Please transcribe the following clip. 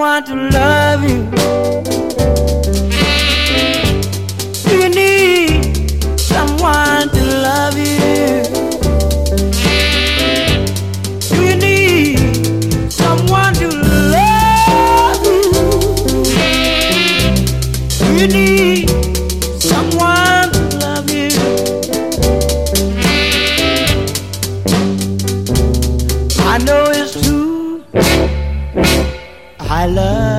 someone to love you? Do you need someone to love you? Do you need someone to love you? Do you need someone to love you? I know it's true. I love